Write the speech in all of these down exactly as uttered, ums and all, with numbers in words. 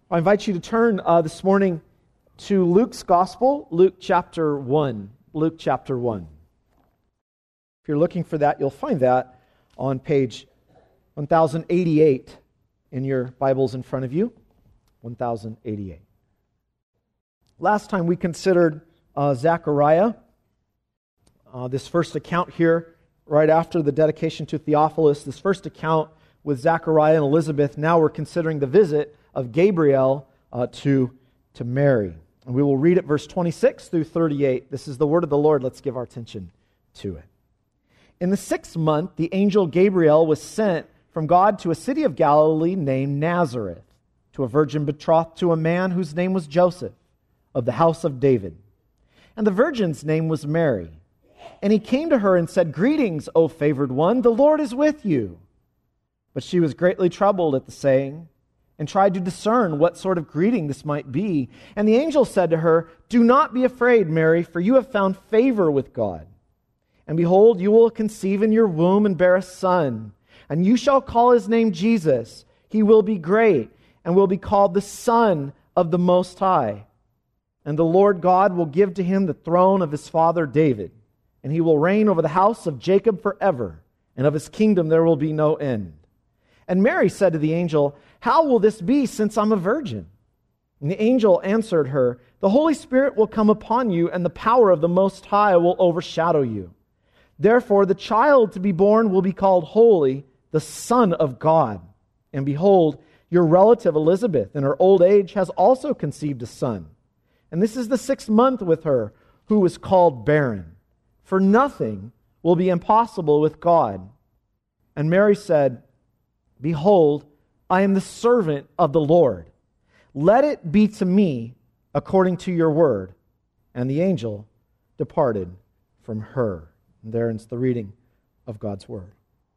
I invite you to turn uh, this morning to Luke's Gospel, Luke chapter one. Luke chapter one. If you're looking for that, you'll find that on page one thousand eighty-eight in your Bibles in front of you. one thousand eighty-eight. Last time we considered uh, Zechariah, uh, this first account here, right after the dedication to Theophilus, this first account with Zechariah and Elizabeth. Now we're considering the visit of Gabriel uh, to, to Mary. And we will read it verse twenty-six through thirty-eight. This is the word of the Lord. Let's give our attention to it. In the sixth month, the angel Gabriel was sent from God to a city of Galilee named Nazareth, to a virgin betrothed to a man whose name was Joseph, of the house of David. And the virgin's name was Mary. And he came to her and said, "Greetings, O favored one, the Lord is with you." But she was greatly troubled at the saying, and tried to discern what sort of greeting this might be. And the angel said to her, "Do not be afraid, Mary, for you have found favor with God. And behold, you will conceive in your womb and bear a son, and you shall call his name Jesus. He will be great, and will be called the Son of the Most High. And the Lord God will give to him the throne of his father David, and he will reign over the house of Jacob forever, and of his kingdom there will be no end." And Mary said to the angel, "How will this be, since I'm a virgin?" And the angel answered her, "The Holy Spirit will come upon you, and the power of the Most High will overshadow you. Therefore, the child to be born will be called Holy, the Son of God. And behold, your relative Elizabeth, in her old age, has also conceived a son. And this is the sixth month with her, who was called barren. For nothing will be impossible with God." And Mary said, "Behold, I am the servant of the Lord. Let it be to me according to your word." And the angel departed from her. And there ends the reading of God's word.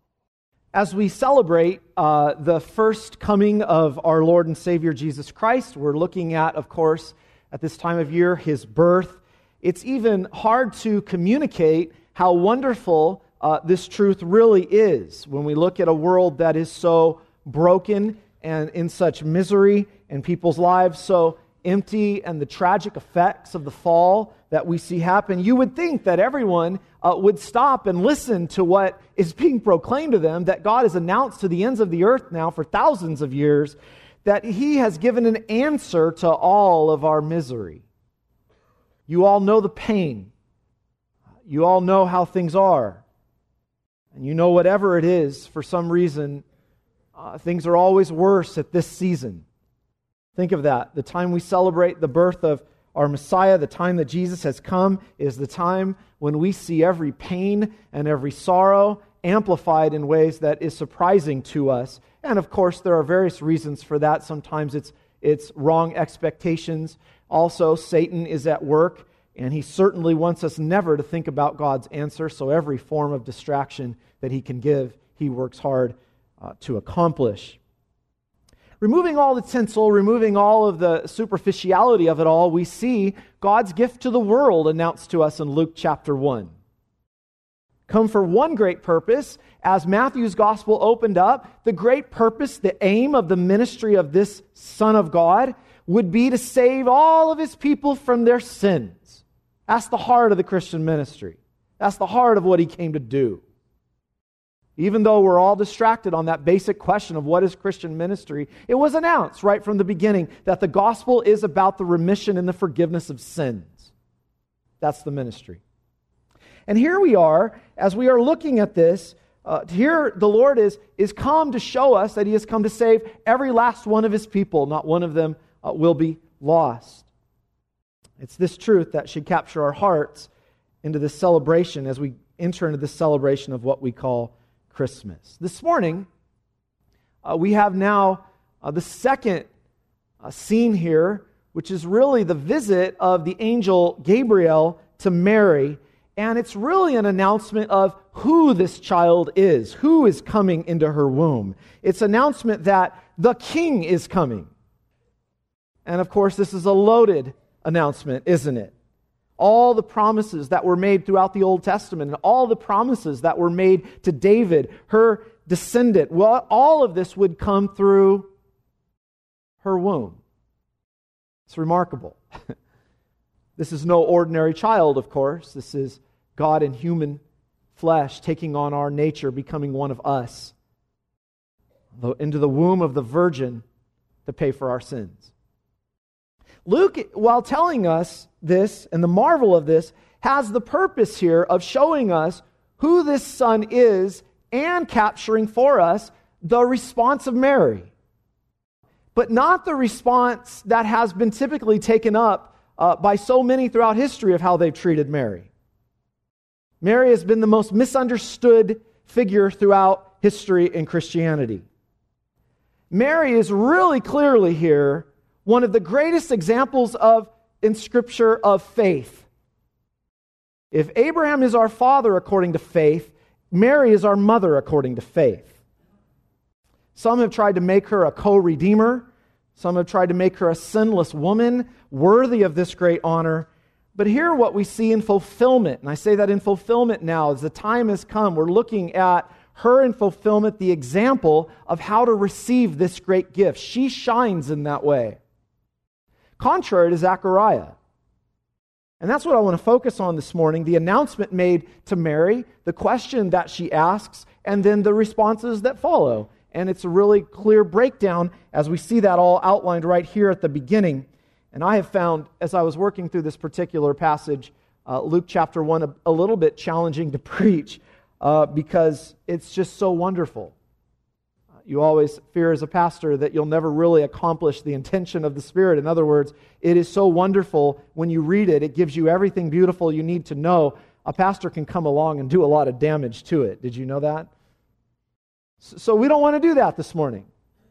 As we celebrate uh, the first coming of our Lord and Savior Jesus Christ, we're looking at, of course, at this time of year, his birth. It's even hard to communicate how wonderful uh, this truth really is when we look at a world that is so broken and in such misery, and people's lives so empty, and the tragic effects of the fall that we see happen. You would think that everyone uh, would stop and listen to what is being proclaimed to them, that God has announced to the ends of the earth now for thousands of years, that he has given an answer to all of our misery. You all know the pain. You all know how things are. And you know whatever it is, for some reason, uh, things are always worse at this season. Think of that. The time we celebrate the birth of our Messiah, the time that Jesus has come, is the time when we see every pain and every sorrow amplified in ways that is surprising to us. And of course, there are various reasons for that. Sometimes it's it's wrong expectations. Also, Satan is at work, and he certainly wants us never to think about God's answer. So every form of distraction that he can give, he works hard uh, to accomplish. Removing all the tinsel, removing all of the superficiality of it all, we see God's gift to the world announced to us in Luke chapter one. Come for one great purpose. As Matthew's gospel opened up, the great purpose, the aim of the ministry of this Son of God would be to save all of his people from their sins. That's the heart of the Christian ministry. That's the heart of what he came to do. Even though we're all distracted on that basic question of what is Christian ministry, it was announced right from the beginning that the gospel is about the remission and the forgiveness of sins. That's the ministry. And here we are, as we are looking at this, uh, here the Lord is, is come to show us that he has come to save every last one of his people. Not one of them uh, will be lost. It's this truth that should capture our hearts into this celebration as we enter into this celebration of what we call Christmas. This morning, uh, we have now uh, the second uh, scene here, which is really the visit of the angel Gabriel to Mary. And it's really an announcement of who this child is, who is coming into her womb. It's an announcement that the king is coming. And of course, this is a loaded announcement, isn't it? All the promises that were made throughout the Old Testament, and all the promises that were made to David, her descendant, well, all of this would come through her womb. It's remarkable. This is no ordinary child, of course. This is God in human flesh, taking on our nature, becoming one of us, into the womb of the Virgin to pay for our sins. Luke, while telling us this, and the marvel of this, has the purpose here of showing us who this Son is and capturing for us the response of Mary. But not the response that has been typically taken up uh, by so many throughout history of how they've treated Mary. Mary has been the most misunderstood figure throughout history in Christianity. Mary is really clearly here one of the greatest examples of, in Scripture, of faith. If Abraham is our father according to faith, Mary is our mother according to faith. Some have tried to make her a co-redeemer. Some have tried to make her a sinless woman, worthy of this great honor. But here what we see in fulfillment, and I say that in fulfillment now, as the time has come, we're looking at her in fulfillment, the example of how to receive this great gift. She shines in that way. Contrary to Zechariah. And that's what I want to focus on this morning, the announcement made to Mary, the question that she asks, and then the responses that follow. And it's a really clear breakdown as we see that all outlined right here at the beginning. And I have found, as I was working through this particular passage, uh, Luke chapter one, a, a little bit challenging to preach uh, because it's just so wonderful. Uh, you always fear as a pastor that you'll never really accomplish the intention of the Spirit. In other words, it is so wonderful when you read it. It gives you everything beautiful you need to know. A pastor can come along and do a lot of damage to it. Did you know that? So we don't want to do that this morning.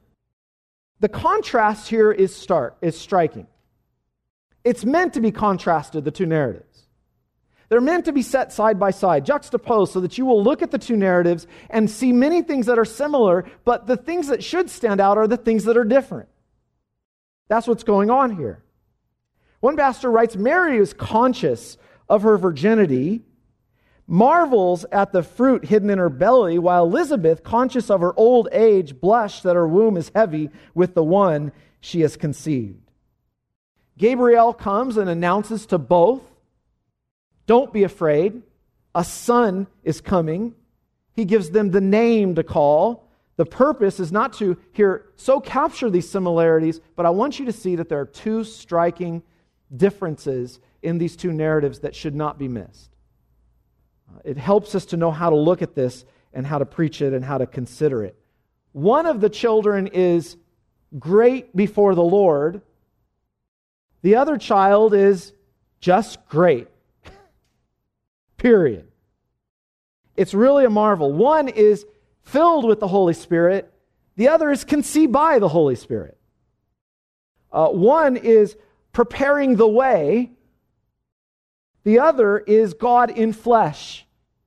The contrast here is stark, is striking. It's meant to be contrasted, the two narratives. They're meant to be set side by side, juxtaposed, so that you will look at the two narratives and see many things that are similar, but the things that should stand out are the things that are different. That's what's going on here. One pastor writes, Mary is conscious of her virginity, marvels at the fruit hidden in her belly, while Elizabeth, conscious of her old age, blushed that her womb is heavy with the one she has conceived. Gabriel comes and announces to both, don't be afraid, a son is coming. He gives them the name to call. The purpose is not to here so capture these similarities, but I want you to see that there are two striking differences in these two narratives that should not be missed. It helps us to know how to look at this and how to preach it and how to consider it. One of the children is great before the Lord. The other child is just great. Period. It's really a marvel. One is filled with the Holy Spirit. The other is conceived by the Holy Spirit. Uh, one is preparing the way. The other is God in flesh.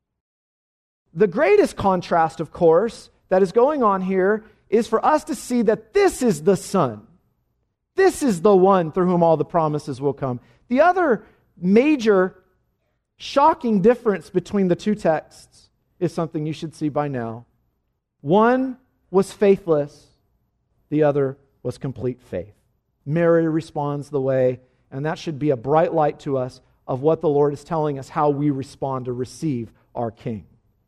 The greatest contrast, of course, that is going on here is for us to see that this is the Son. This is the one through whom all the promises will come. The other major, shocking difference between the two texts is something you should see by now. One was faithless. The other was complete faith. Mary responds the way, and that should be a bright light to us of what the Lord is telling us, how we respond to receive our King.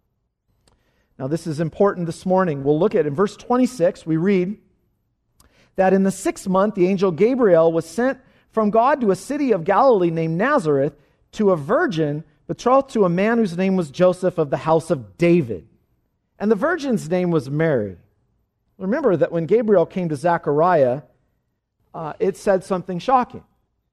Now, this is important this morning. We'll look at in verse twenty-six, we read that in the sixth month, the angel Gabriel was sent from God to a city of Galilee named Nazareth to a virgin betrothed to a man whose name was Joseph of the house of David. And the virgin's name was Mary. Remember that when Gabriel came to Zechariah, uh, it said something shocking.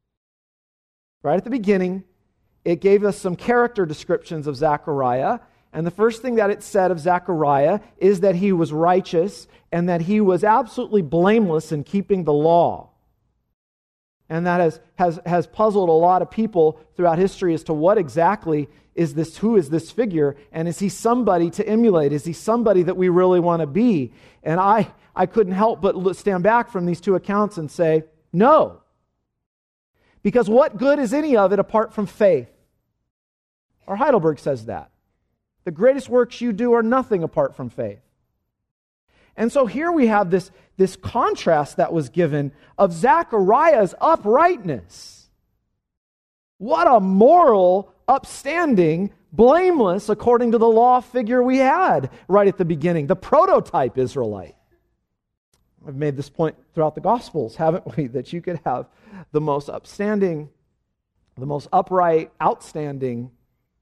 Right at the beginning, it gave us some character descriptions of Zechariah. And the first thing that it said of Zechariah is that he was righteous and that he was absolutely blameless in keeping the law. And that has, has, has puzzled a lot of people throughout history as to what exactly is this, who is this figure, and is he somebody to emulate? Is he somebody that we really want to be? And I, I couldn't help but stand back from these two accounts and say, no. Because what good is any of it apart from faith? Or Heidelberg says that. The greatest works you do are nothing apart from faith. And so here we have this, this contrast that was given of Zechariah's uprightness. What a moral, upstanding, blameless, according to the law, figure we had right at the beginning. The prototype Israelite. I've made this point throughout the Gospels, haven't we? That you could have the most upstanding, the most upright, outstanding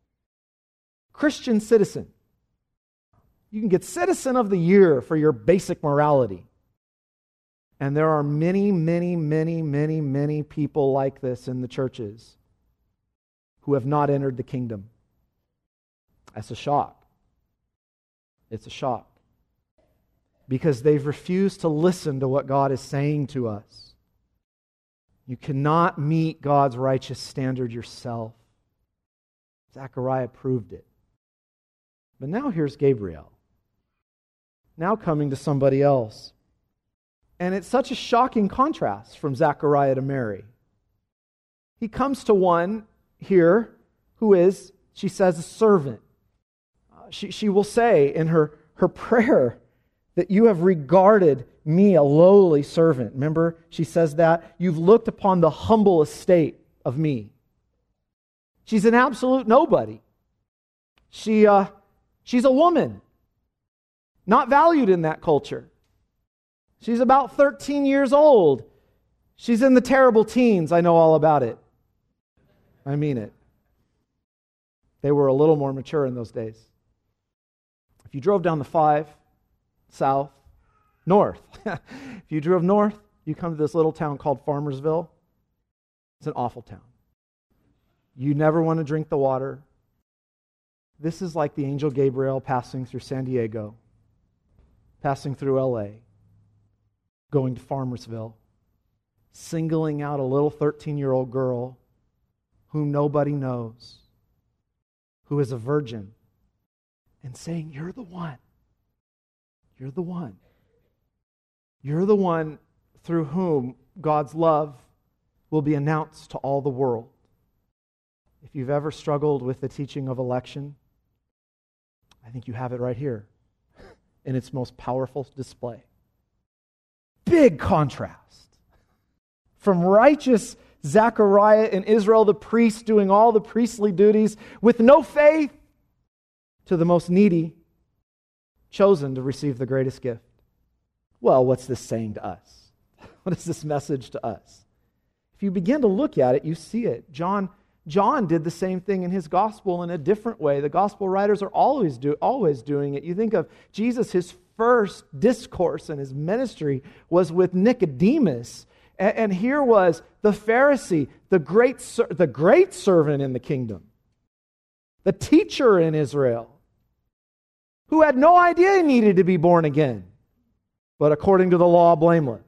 Christian citizen. You can get Citizen of the Year for your basic morality. And there are many, many, many, many, many people like this in the churches who have not entered the kingdom. That's a shock. It's a shock. Because they've refused to listen to what God is saying to us. You cannot meet God's righteous standard yourself. Zechariah proved it. But now here's Gabriel. Now coming to somebody else. And it's such a shocking contrast from Zechariah to Mary. He comes to one here who is, she says, a servant. Uh, she, she will say in her, her prayer that you have regarded me, a lowly servant. Remember, she says that. You've looked upon the humble estate of me. She's an absolute nobody. She, uh, she's a woman, not valued in that culture. She's about thirteen years old. She's in the terrible teens. I know all about it. I mean it. They were a little more mature in those days. If you drove down the five, south, north, if you drove north, you come to this little town called Farmersville. It's an awful town. You never want to drink the water. This is like the angel Gabriel passing through San Diego, passing through L A, going to Farmersville, singling out a little thirteen-year-old girl whom nobody knows, who is a virgin, and saying, you're the one. You're the one. You're the one through whom God's love will be announced to all the world. If you've ever struggled with the teaching of election, I think you have it right here in its most powerful display. Big contrast from righteous Zechariah in Israel, the priest doing all the priestly duties with no faith, to the most needy, chosen to receive the greatest gift. Well, what's this saying to us? What is this message to us? If you begin to look at it, you see it. John John did the same thing in his gospel in a different way. The gospel writers are always do, always doing it. You think of Jesus, his first discourse in his ministry was with Nicodemus. And, and here was the Pharisee, the great, the great servant in the kingdom, the teacher in Israel, who had no idea he needed to be born again, but according to the law, blameless.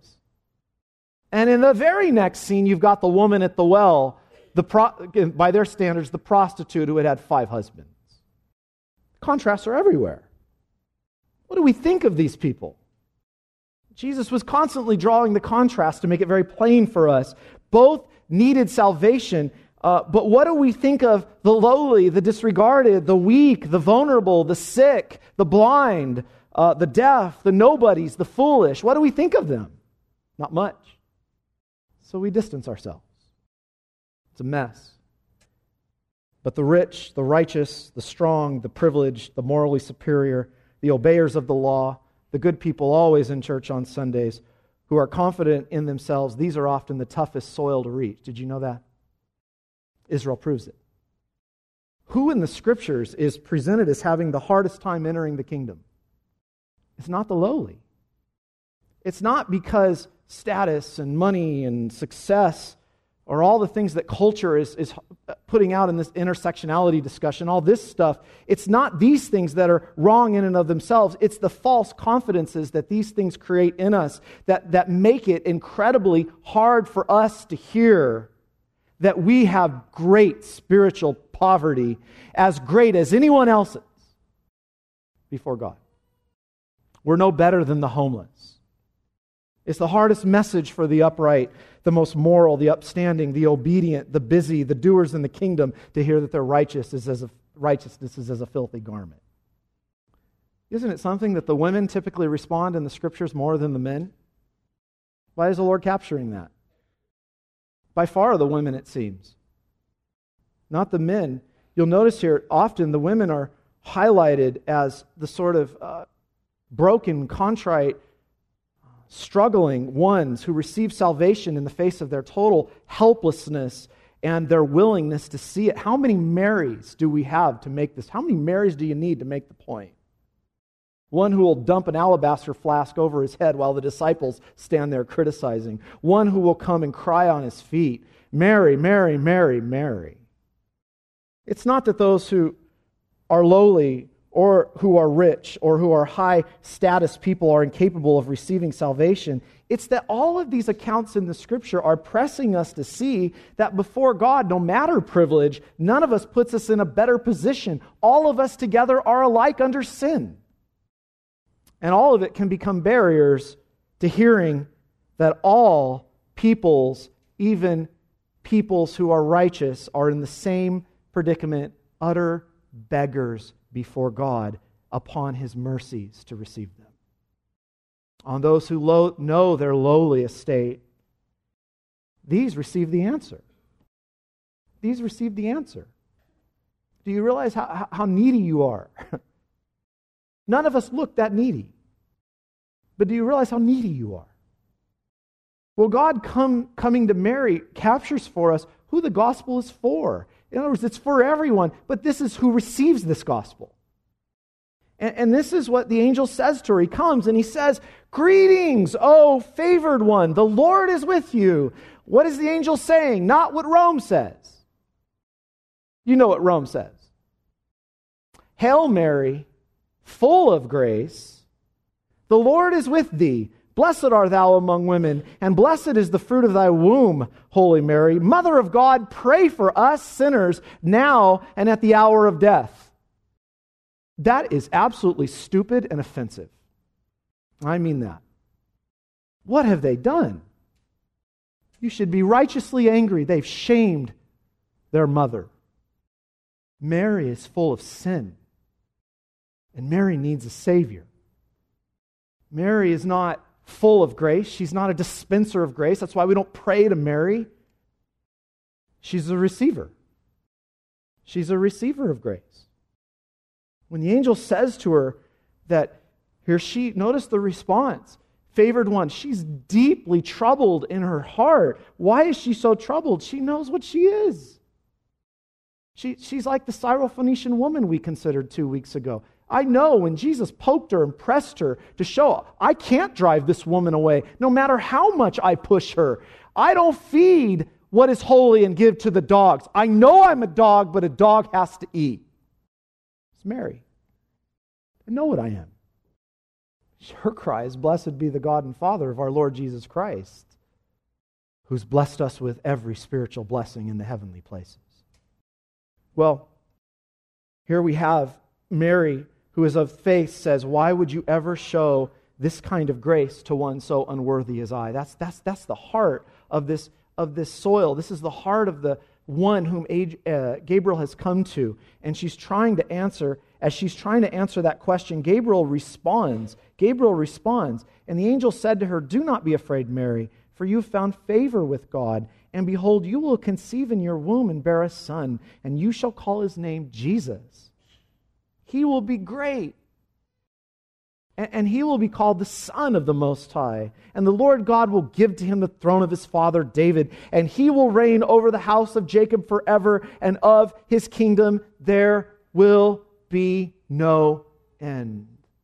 And in the very next scene, you've got the woman at the well, the pro- by their standards, the prostitute who had had five husbands. Contrasts are everywhere. What do we think of these people? Jesus was constantly drawing the contrast to make it very plain for us. Both needed salvation, uh, but what do we think of the lowly, the disregarded, the weak, the vulnerable, the sick, the blind, uh, the deaf, the nobodies, the foolish? What do we think of them? Not much. So we distance ourselves. It's a mess. But the rich, the righteous, the strong, the privileged, the morally superior, the obeyers of the law, the good people always in church on Sundays, who are confident in themselves, these are often the toughest soil to reach. Did you know that? Israel proves it. Who in the Scriptures is presented as having the hardest time entering the kingdom? It's not the lowly. It's not because status and money and success or all the things that culture is, is putting out in this intersectionality discussion, all this stuff. It's not these things that are wrong in and of themselves. It's the false confidences that these things create in us that, that make it incredibly hard for us to hear that we have great spiritual poverty, as great as anyone else's before God. We're no better than the homeless. It's the hardest message for the upright, the most moral, the upstanding, the obedient, the busy, the doers in the kingdom to hear that their righteous is as a, righteousness is as a filthy garment. Isn't it something that the women typically respond in the Scriptures more than the men? Why is the Lord capturing that? By far the women, it seems. Not the men. You'll notice here, often the women are highlighted as the sort of uh, broken, contrite, struggling ones who receive salvation in the face of their total helplessness and their willingness to see it. How many Marys do we have to make this? How many Marys do you need to make the point? One who will dump an alabaster flask over his head while the disciples stand there criticizing. One who will come and cry on his feet, Mary, Mary, Mary, Mary. It's not that those who are lowly or who are rich or who are high status people are incapable of receiving salvation. It's that all of these accounts in the Scripture are pressing us to see that before God, no matter privilege, none of us puts us in a better position. All of us together are alike under sin. And all of it can become barriers to hearing that all peoples, even peoples who are righteous, are in the same predicament, utter beggars before God upon His mercies to receive them. On those who lo- know their lowly estate, these receive the answer. These receive the answer. Do you realize how, how needy you are? None of us look that needy. But do you realize how needy you are? Well, God come, coming to Mary captures for us who the gospel is for. In other words, it's for everyone, but this is who receives this gospel. And, and this is what the angel says to her. He comes and he says, "Greetings, O favored one, the Lord is with you." What is the angel saying? Not what Rome says. You know what Rome says. "Hail Mary, full of grace, the Lord is with thee. Blessed art thou among women, and blessed is the fruit of thy womb, Holy Mary. Mother of God, pray for us sinners, now and at the hour of death." That is absolutely stupid and offensive. I mean that. What have they done? You should be righteously angry. They've shamed their mother. Mary is full of sin, and Mary needs a Savior. Mary is not full of grace. She's not a dispenser of grace. That's why we don't pray to Mary. She's a receiver. She's a receiver of grace. When the angel says to her that here she, notice the response. Favored one, she's deeply troubled in her heart. Why is she so troubled? She knows what she is. She, she's like the Syrophoenician woman we considered two weeks ago. I know when Jesus poked her and pressed her to show, I can't drive this woman away, no matter how much I push her. I don't feed what is holy and give to the dogs. I know I'm a dog, but a dog has to eat. It's Mary. I know what I am. Her cry is, "Blessed be the God and Father of our Lord Jesus Christ, who's blessed us with every spiritual blessing in the heavenly places." Well, here we have Mary, who is of faith, says, "Why would you ever show this kind of grace to one so unworthy as I?" That's, that's, that's the heart of this, of this soil. This is the heart of the one whom Gabriel has come to. And she's trying to answer, as she's trying to answer that question, Gabriel responds. Gabriel responds. And the angel said to her, "Do not be afraid, Mary, for you have found favor with God. And behold, you will conceive in your womb and bear a son, and you shall call his name Jesus. He will be great, and he will be called the Son of the Most High. And the Lord God will give to him the throne of his father David, and he will reign over the house of Jacob forever, and of his kingdom there will be no end."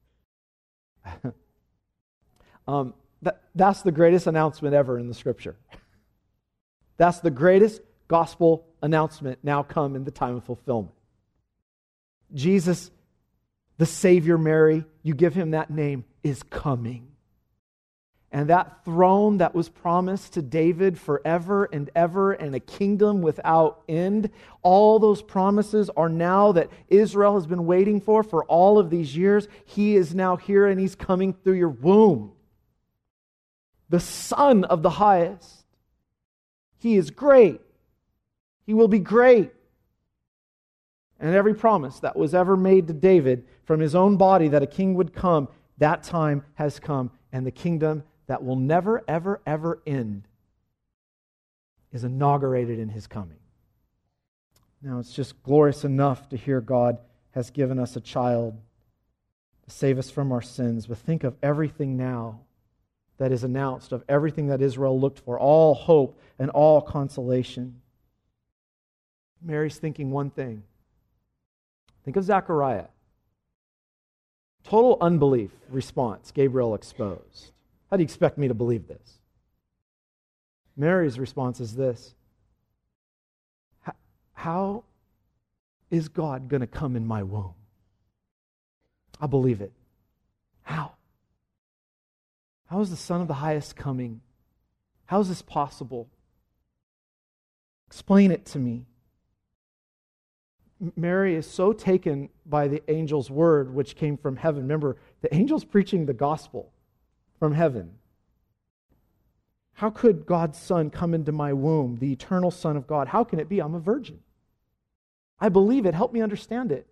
um, that, that's the greatest announcement ever in the Scripture. That's the greatest gospel announcement now come in the time of fulfillment. Jesus, the Savior, Mary, you give him that name, is coming. And that throne that was promised to David forever and ever, and a kingdom without end, all those promises are now that Israel has been waiting for for all of these years. He is now here, and he's coming through your womb. The Son of the Highest. He is great. He will be great. And every promise that was ever made to David from his own body that a king would come, that time has come. And the kingdom that will never, ever, ever end is inaugurated in his coming. Now, it's just glorious enough to hear God has given us a child to save us from our sins. But think of everything now that is announced, of everything that Israel looked for, all hope and all consolation. Mary's thinking one thing. Think of Zechariah. Total unbelief response, Gabriel exposed. How do you expect me to believe this? Mary's response is this. How is God going to come in my womb? I believe it. How? How is the Son of the Highest coming? How is this possible? Explain it to me. Mary is so taken by the angel's word which came from heaven. Remember, the angel's preaching the gospel from heaven. How could God's Son come into my womb, the eternal Son of God? How can it be? I'm a virgin. I believe it. Help me understand it.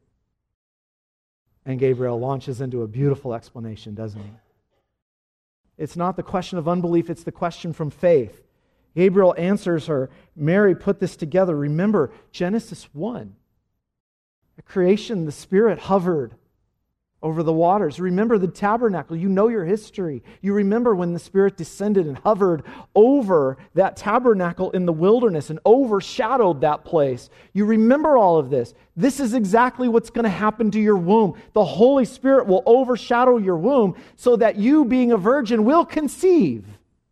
And Gabriel launches into a beautiful explanation, doesn't he? It's not the question of unbelief, it's the question from faith. Gabriel answers her. Mary put this together. Remember, Genesis one. At creation, the Spirit hovered over the waters. Remember the tabernacle. You know your history. You remember when the Spirit descended and hovered over that tabernacle in the wilderness and overshadowed that place. You remember all of this. This is exactly what's going to happen to your womb. The Holy Spirit will overshadow your womb so that you, being a virgin, will conceive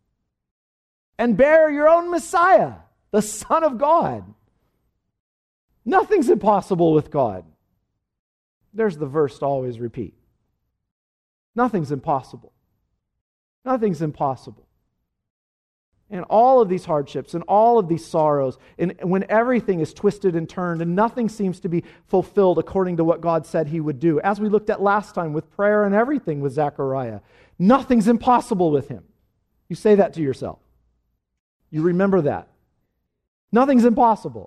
and bear your own Messiah, the Son of God. Nothing's impossible with God. There's the verse to always repeat. Nothing's impossible. Nothing's impossible. And all of these hardships and all of these sorrows, and when everything is twisted and turned and nothing seems to be fulfilled according to what God said He would do, as we looked at last time with prayer and everything with Zechariah, nothing's impossible with Him. You say that to yourself. You remember that. Nothing's impossible.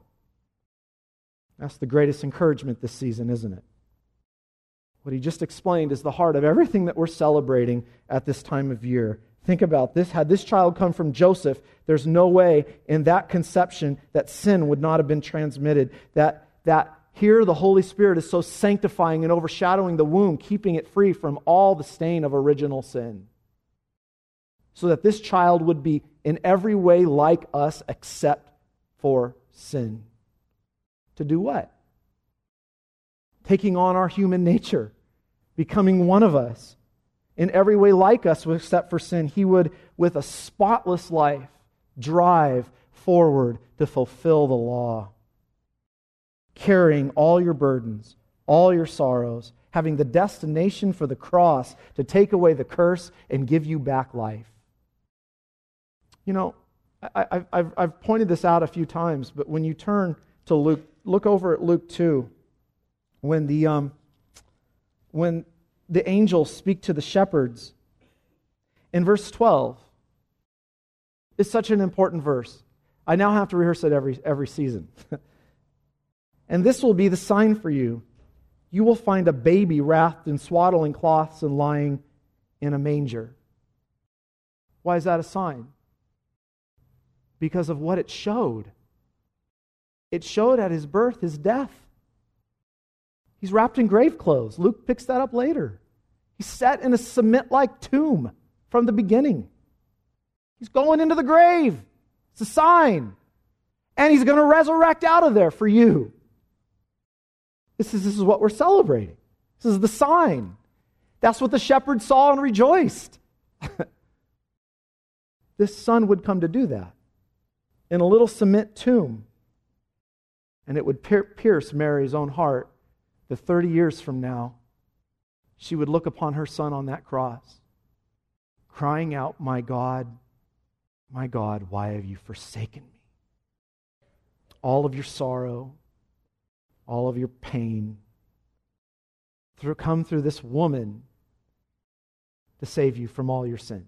That's the greatest encouragement this season, isn't it? What he just explained is the heart of everything that we're celebrating at this time of year. Think about this. Had this child come from Joseph, there's no way in that conception that sin would not have been transmitted. That, that here the Holy Spirit is so sanctifying and overshadowing the womb, keeping it free from all the stain of original sin. So that this child would be in every way like us except for sin. To do what? Taking on our human nature, becoming one of us, in every way like us except for sin. He would, with a spotless life, drive forward to fulfill the law, carrying all your burdens, all your sorrows, having the destination for the cross to take away the curse and give you back life. You know, I, I've, I've pointed this out a few times, but when you turn to Luke, look over at Luke two, when the um, when the angels speak to the shepherds. In verse twelve, it's such an important verse. I now have to rehearse it every every season. And this will be the sign for you. You will find a baby wrapped in swaddling cloths and lying in a manger. Why is that a sign? Because of what it showed. It showed at his birth his death. He's wrapped in grave clothes. Luke picks that up later. He's set in a cement-like tomb from the beginning. He's going into the grave. It's a sign. And he's going to resurrect out of there for you. This is, this is what we're celebrating. This is the sign. That's what the shepherds saw and rejoiced. This son would come to do that in a little cement tomb. And it would pierce Mary's own heart that thirty years from now, she would look upon her son on that cross, crying out, "My God, my God, why have you forsaken me?" All of your sorrow, all of your pain, through, come through this woman to save you from all your sins.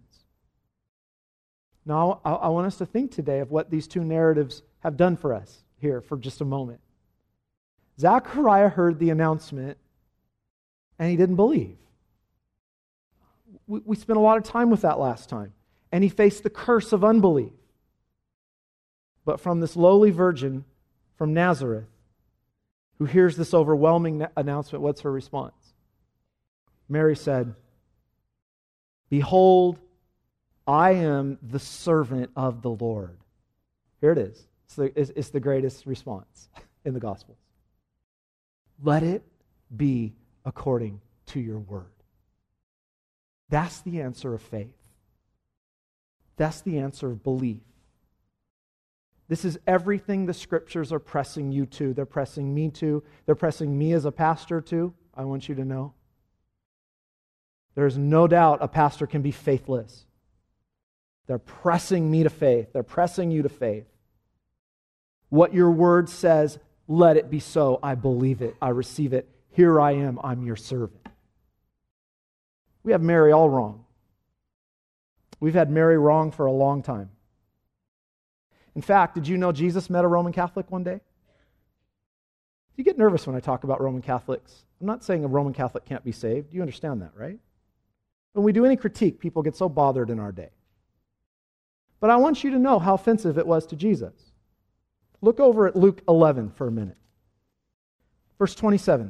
Now, I, I want us to think today of what these two narratives have done for us here for just a moment. Zechariah heard the announcement and he didn't believe. We, we spent a lot of time with that last time. And he faced the curse of unbelief. But from this lowly virgin from Nazareth, who hears this overwhelming announcement, what's her response? Mary said, "Behold, I am the servant of the Lord." Here it is. It's the, it's, it's the greatest response in the Gospels. Let it be according to your word. That's the answer of faith. That's the answer of belief. This is everything the Scriptures are pressing you to. They're pressing me to. They're pressing me as a pastor to. I want you to know. There's no doubt a pastor can be faithless. They're pressing me to faith. They're pressing you to faith. What your word says, let it be so. I believe it. I receive it. Here I am. I'm your servant. We have Mary all wrong. We've had Mary wrong for a long time. In fact, did you know Jesus met a Roman Catholic one day? You get nervous when I talk about Roman Catholics. I'm not saying a Roman Catholic can't be saved. You understand that, right? When we do any critique, people get so bothered in our day. But I want you to know how offensive it was to Jesus. Look over at Luke eleven for a minute. Verse twenty-seven.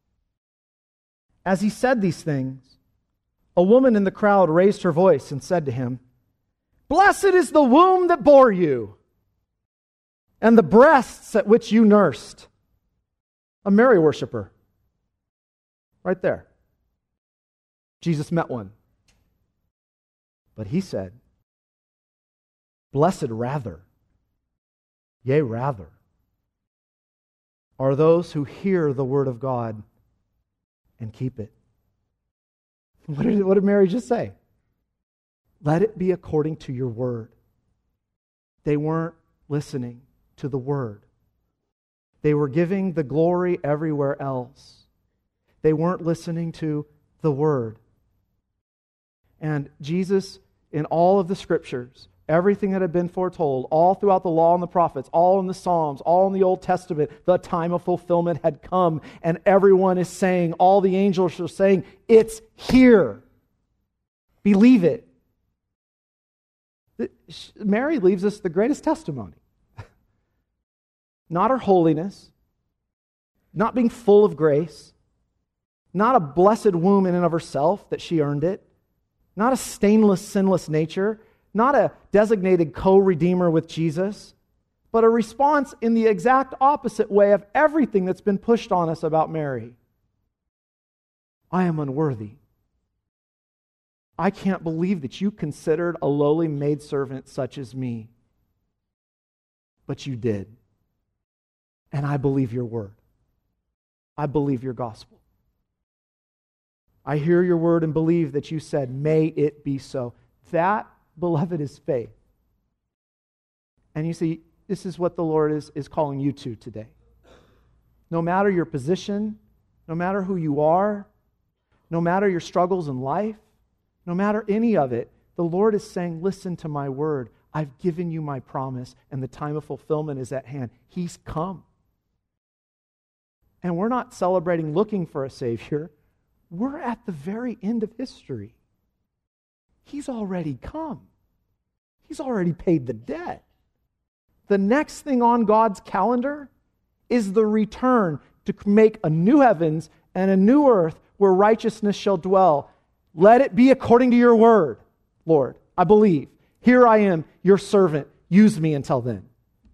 As he said these things, a woman in the crowd raised her voice and said to him, "Blessed is the womb that bore you, and the breasts at which you nursed." A Mary worshiper. Right there. Jesus met one. But he said, "Blessed rather, yea rather, are those who hear the word of God and keep it." What did, what did Mary just say? Let it be according to your word. They weren't listening to the word. They were giving the glory everywhere else. They weren't listening to the word. And Jesus, in all of the Scriptures, everything that had been foretold, all throughout the law and the prophets, all in the Psalms, all in the Old Testament, the time of fulfillment had come, and everyone is saying, all the angels are saying, it's here. Believe it. Mary leaves us the greatest testimony. Not her holiness, not being full of grace, not a blessed womb in and of herself that she earned it, not a stainless, sinless nature, not a designated co-redeemer with Jesus, but a response in the exact opposite way of everything that's been pushed on us about Mary. I am unworthy. I can't believe that you considered a lowly maidservant such as me. But you did. And I believe your word. I believe your gospel. I hear your word and believe that you said, may it be so. That, beloved, is faith. And you see, this is what the Lord is, is calling you to today. No matter your position, no matter who you are, no matter your struggles in life, no matter any of it, the Lord is saying, listen to my word. I've given you my promise, and the time of fulfillment is at hand. He's come. And we're not celebrating looking for a Savior. We're at the very end of history. He's already come. He's already paid the debt. The next thing on God's calendar is the return to make a new heavens and a new earth where righteousness shall dwell. Let it be according to your word, Lord. I believe. Here I am, your servant. Use me until then.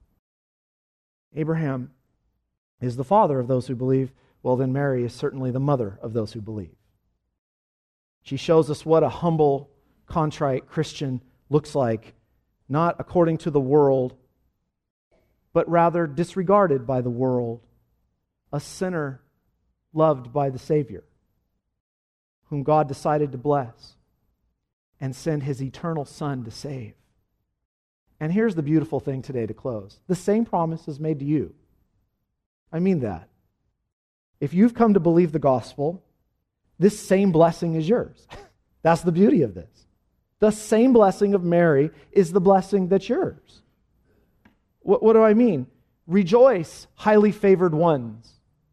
Abraham is the father of those who believe. Well, then Mary is certainly the mother of those who believe. She shows us what a humble, contrite Christian looks like, not according to the world, but rather disregarded by the world, a sinner loved by the Savior, whom God decided to bless and send His eternal Son to save. And here's the beautiful thing today to close. The same promise is made to you. I mean that. If you've come to believe the gospel, this same blessing is yours. That's the beauty of this. The same blessing of Mary is the blessing that's yours. What, what do I mean? Rejoice, highly favored ones.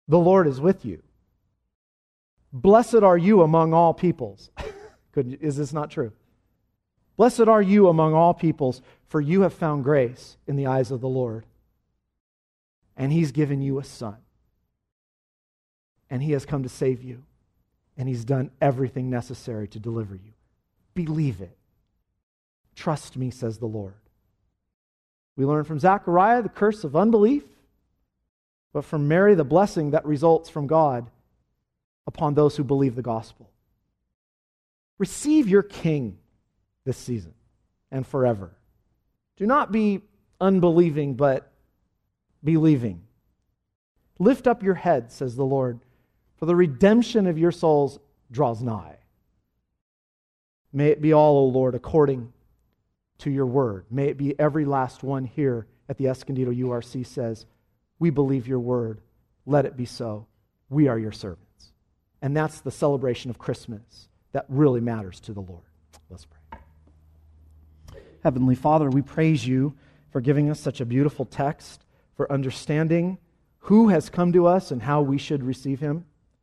the Lord is with you. Blessed are you among all peoples. Could, is this not true? Blessed are you among all peoples, for you have found grace in the eyes of the Lord. And He's given you a son. And He has come to save you. And He's done everything necessary to deliver you. Believe it. Trust me, says the Lord. We learn from Zechariah the curse of unbelief, but from Mary the blessing that results from God upon those who believe the gospel. Receive your King this season and forever. Do not be unbelieving, but believing. Lift up your head, says the Lord, for the redemption of your souls draws nigh. May it be all, O Lord, according to your word. May it be every last one here at the Escondido U R C says, we believe your word. Let it be so. We are your servants. And that's the celebration of Christmas that really matters to the Lord. Let's pray. Heavenly Father, we praise you for giving us such a beautiful text, for understanding who has come to us and how we should receive him.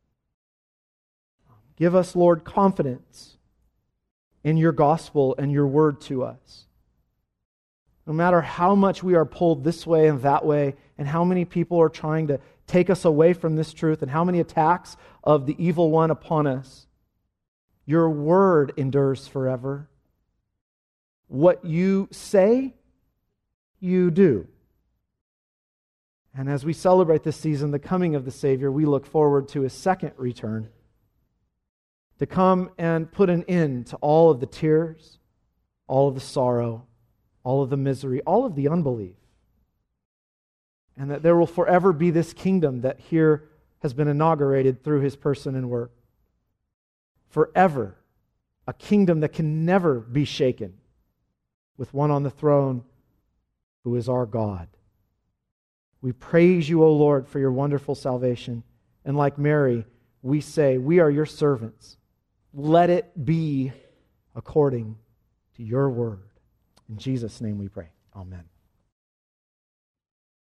Give us, Lord, confidence in your gospel and your word to us. No matter how much we are pulled this way and that way, and how many people are trying to take us away from this truth, and how many attacks of the evil one upon us, your word endures forever. What you say, you do. And as we celebrate this season, the coming of the Savior, we look forward to his second return, to come and put an end to all of the tears, all of the sorrow, all of the misery, all of the unbelief. And that there will forever be this kingdom that here has been inaugurated through his person and work. Forever, a kingdom that can never be shaken, with one on the throne who is our God. We praise you, O Lord, for your wonderful salvation. And like Mary, we say, we are your servants. Let it be according to your word. In Jesus' name we pray. Amen.